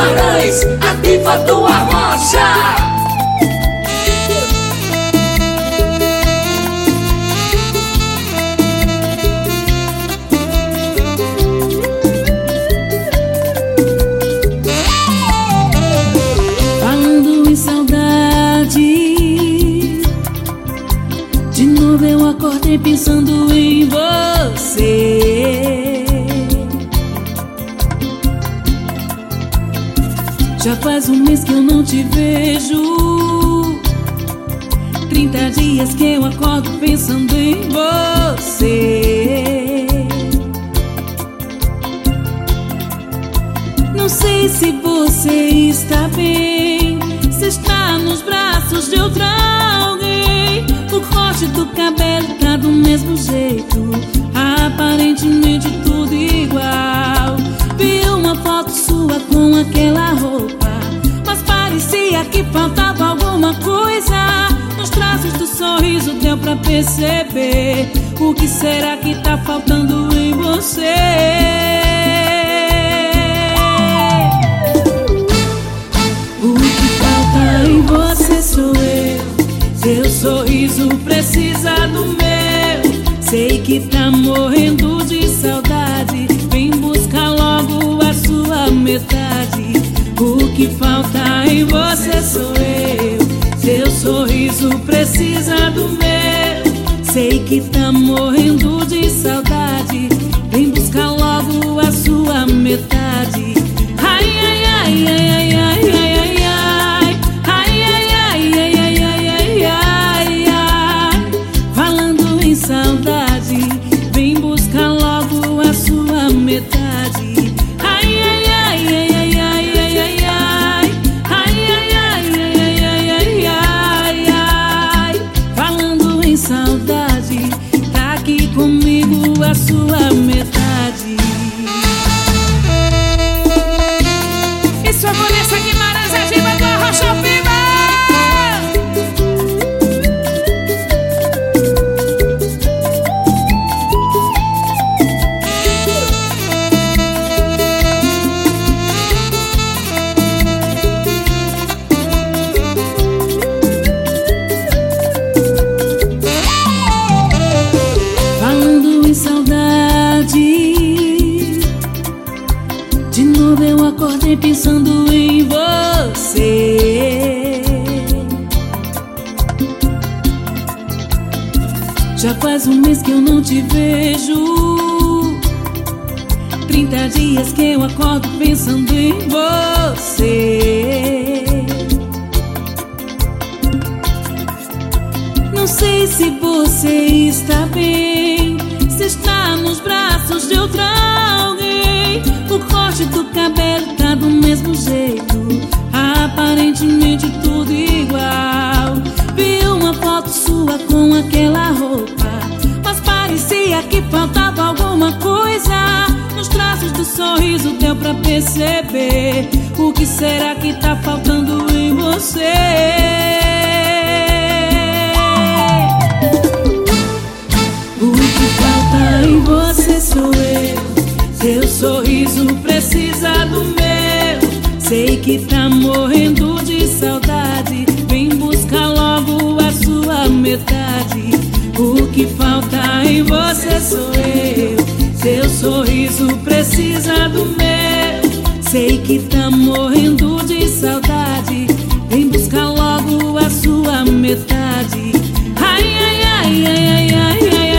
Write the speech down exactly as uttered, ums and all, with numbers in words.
Guimarães, a diva do Arrocha. Falando em saudade, de novo eu acordei pensando em você. Já faz um mês que eu não te vejo, trinta dias que eu acordo pensando em você. Não sei se você está bem, se está nos braços de outra alguém. O corte do cabelo tá do mesmo jeito, aparentemente tudo igual. Vi uma foto sua com aquela roupa, mas parecia que faltava alguma coisa. Nos traços do sorriso deu pra perceber. O que será que tá faltando em você? O que falta em você sou eu. Seu sorriso precisa do meu. Sei que tá morrendo de saudade, vem buscar logo a sua metade. O que falta em você sou eu. Seu sorriso precisa do meu. Sei que tá morrendo de saudade, vem buscar logo a sua metade. Ai, ai, ai, ai, ai, ai, ai, ai, ai. Ai, ai, ai, ai, ai, ai, ai, ai, ai. Falando em saudade, vem buscar logo a sua metade. Ai, ai, ai, ai, ai, ai, ai, ai, ai. Ai, ai, ai, ai, ai, ai, ai, ai, ai. Falando em saudade, tá aqui comigo a sua metade. Isso é Vanessa Guimarães, a diva do Arrocha Viva. Falando em saudade, de novo eu acordei pensando em você. Já faz um mês que eu não te vejo, trinta dias que eu acordo pensando em você. Não sei se você está bem, se está nos braços de outra alguém. O corte do cabelo tá do mesmo jeito, aparentemente tudo igual. Vi uma foto sua com aquela roupa, mas parecia que faltava alguma coisa. Nos traços do sorriso deu pra perceber. O que será que tá faltando em você? O que falta em você sou eu. Seu sorriso precisa do meu. Sei que tá morrendo de saudade, vem buscar logo a sua metade. O que falta em você sou eu. Seu sorriso precisa do meu. Sei que tá morrendo de saudade, vem buscar logo a sua metade. Ai, ai, ai, ai, ai, ai, ai.